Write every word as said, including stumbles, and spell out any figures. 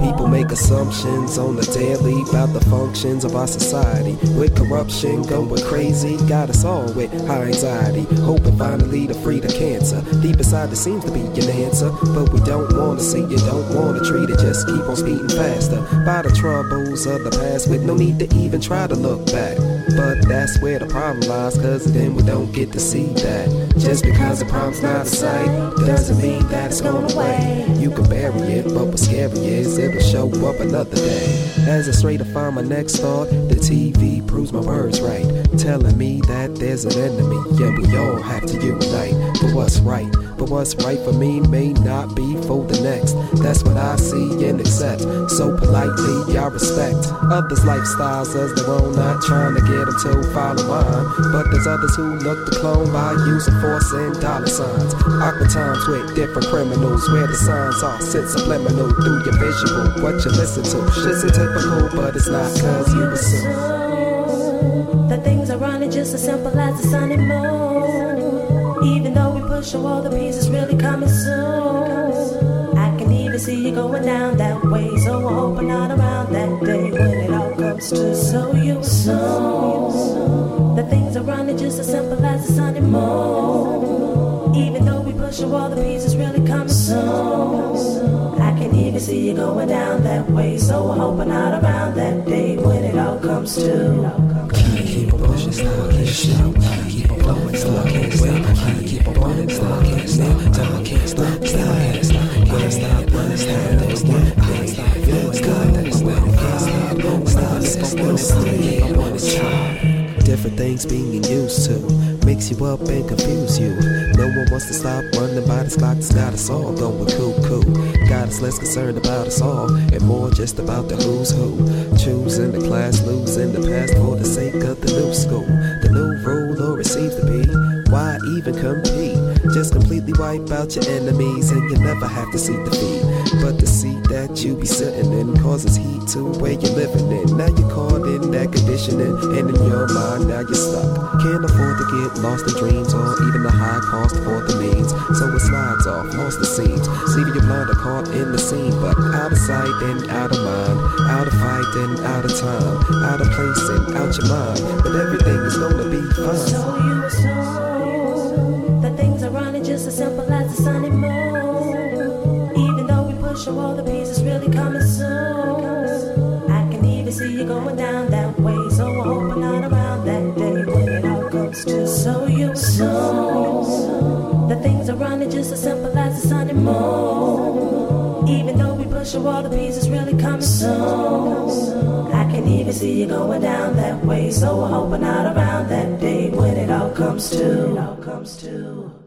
People make assumptions on the daily about the functions of our society. With corruption going crazy, got us all with high anxiety. Hoping finally to free the cancer. Deep inside there seems to be an answer, but we don't wanna see it, don't wanna treat it. Just keep on speeding faster by the troubles of the past with no need to even try to look back. But that's where the problem lies, cause then we don't get to see that. Just because the problem's not a sight doesn't mean that it's gone away. You can bury it, but what's scary is it'll show up another day. As I stray to find my next thought, the T V proves my words right, telling me that there's an enemy, and we all have to unite for what's right. But what's right for me may not be for the next. That's what I see and accept. So politely I respect others' lifestyles as their own, not trying to get them to follow mine. But there's others who look to clone by using force and dollar signs. Awkward times with different criminals, where the signs are sit subliminal through your visual. What you listen to isn't typical, but it's not cause you assume that things are running just as simple as the sun and moon. Even though we push all the pieces really coming soon. I can even see you going down that way, so I'm hoping not around that day when it all comes to so you assume that things are running just as simple as the sun and moon. Even though we push all the pieces really coming soon. I can even see you going down that way, so I'm hoping not around that day when it all comes to. Keep on pushing, still I can't stop. Keep on flowing, still I can't stop. Keep on running, still I can't stop. Till I can't stop, still I can't stop. Can't stop, can't stop, can't stop. Feels good, can't stop, stop, stop, stop. Keep on running, different things being used to mix you up and confuse you. No one wants to stop running by this clock that's got us all going cuckoo. Got us less concerned about us all and more just about the who's who. Choosing the class, losing the past for the sake of the new school. The new rule, or it seems to be. Why even compete? Just completely wipe out your enemies and you never have to see defeat. But the seat that you be sitting in causes heat to where you're living in. Now you're caught in that conditioning, and in your mind now you're stuck. Can't afford to get lost in dreams or even the high cost for the means. So it slides off, lost the seams, leaving your blinder caught in the scene. But out of sight and out of mind, out of fight and out of time, out of place and out your mind. But everything is gonna be fine. So you assume that things are running just as simple as the sun and moon. Even though we push all the pieces really coming soon. I can even see you going down that way, so I'm hoping not around that day when it all comes to. So you assume that things are running just as simple as the sun and moon. Even though we push all the pieces really coming soon. I can even see you going down that way, so I'm hoping not around that day when it all comes to. It all comes to.